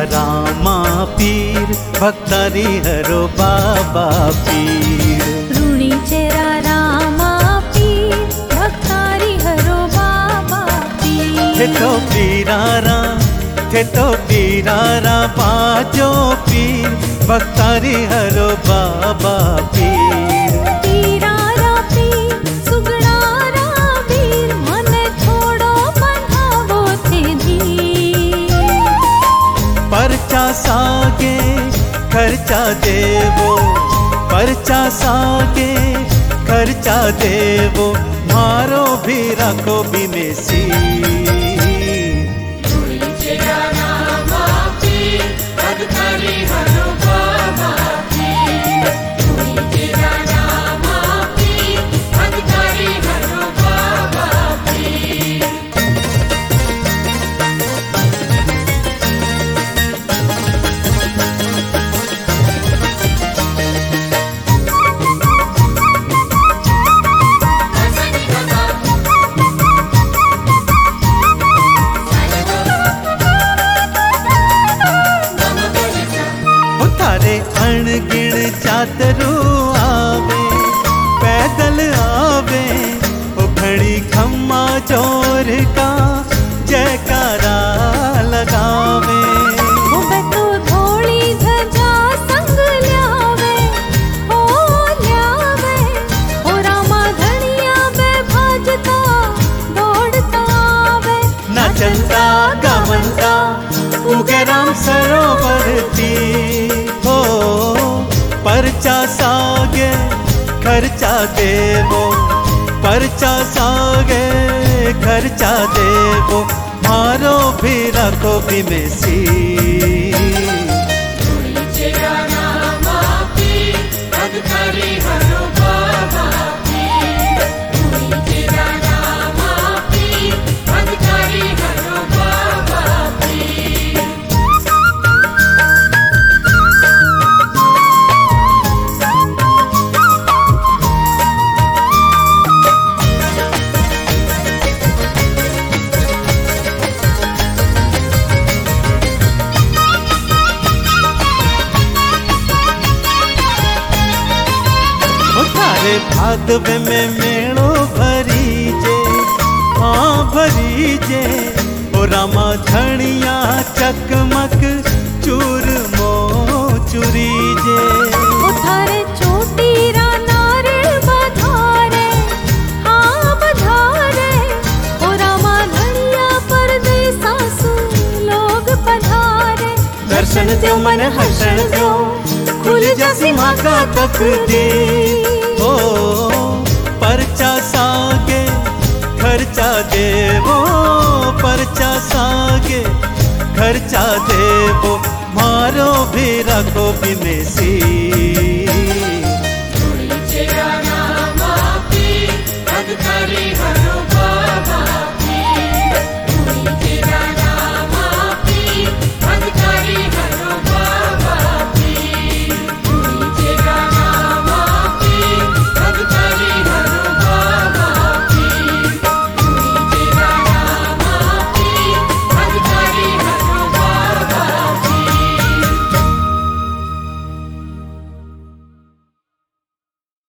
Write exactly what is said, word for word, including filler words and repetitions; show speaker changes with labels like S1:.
S1: रामा पीर भक्तारी हरो बाबा पीर।
S2: ऋणी चेरा रामा पीर भक्तारी हरो बाबा पीर।
S1: थे तो पीरारा थे तो पीरारा पाजो पीर भक्तारी हरो बाबा पीर।
S2: पीरारा पीर सुगड़ारा वीर मने थोड़ो बंधावो थे धीर।
S1: परचा सागे खर्चा देवो परचा सागे खर्चा देवो मारो भी रखो बिनेसी। अणगिण चातरू आवे पैदल आवे ओ घड़ी खम्मा चोर का जयकारा लगावे।
S2: उबे तो थोड़ी धजा संग ल्यावे ओ ल्यावे ओ रामा धनिया बे भजता दौड़ता आवे।
S1: नाचंता गावंता उगे राम सरोवर तीर। परचा सागे खर्चा देवो परचा सागे खर्चा देवो मारो भी रखो बिनेसी। भादवे में मेड़ो भरी जे हाँ भरी जे ओ रामा धनिया चकमक चूर मो चुरी जे।
S2: ओ थारे चोटी रा नारे बधारे हाँ बधारे ओ रामा धनिया परदेसा सु लोग पधारे।
S1: दर्शन दो मन हर्षण दो खुल जा सीमा का तक दे। ओ परचा सागे खर्चा देवो परचा सागे खर्चा देवो मारो भी रखो बिनेसी।